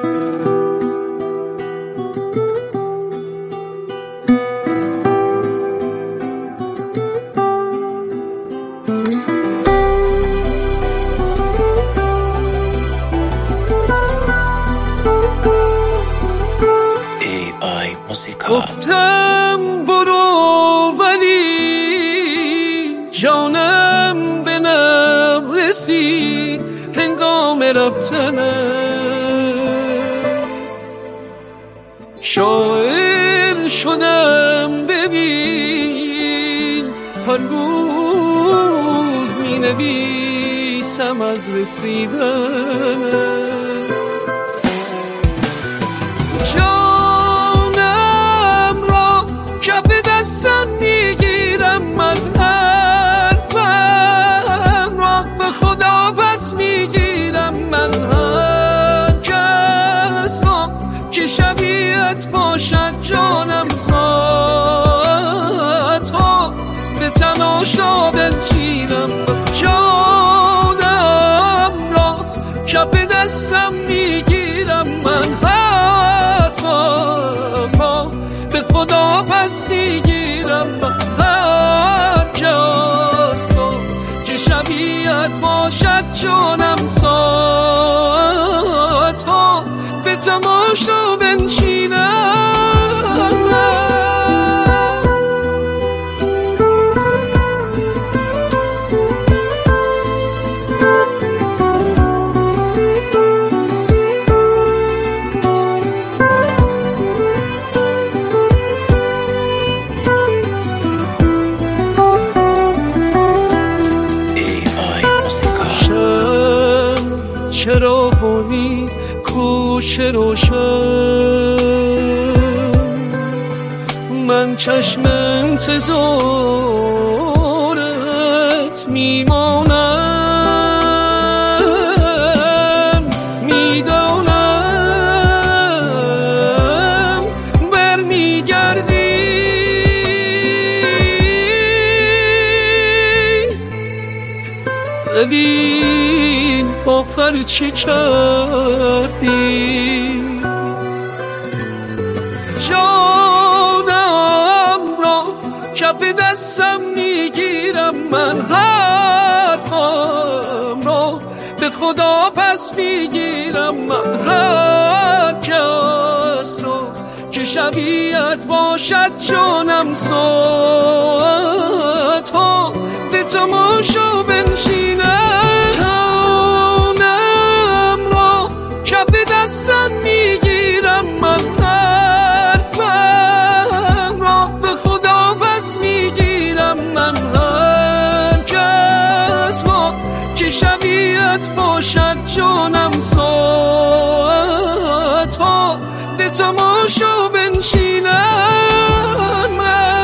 گفتم برو ولی جانم به لب رسید هنگام رفتنم، شاعر شدم ببین هر روز می نویسم از رسیدنم. دستم میگیرم من حرفم را به خدا پس میگیرم من هر کس را که شبیهت باشد جانم ساعتها به تماشا بنشینم. جانم را کف دستم میگیرم من حرفم را به خدا پس میگیرم هر کس را که شبیهت باشد جانم ساعتها به تماشا بنشینم. چراغونی کوش روشن من چشم انتظارت میمانم، میدانم برمیگردی ببین آخر چی کردی. جانم را کف دستم میگیرم من حرفم را به خدا پس میگیرم من هر کس را که شبیهت باشد جانم ساعتها به تماشا بنشینم. دستم میگیرم من حرفم را به خدا پس میگیرم من هر کس را که شبیهت باشد جانم ساعتها به تماشا بنشینم.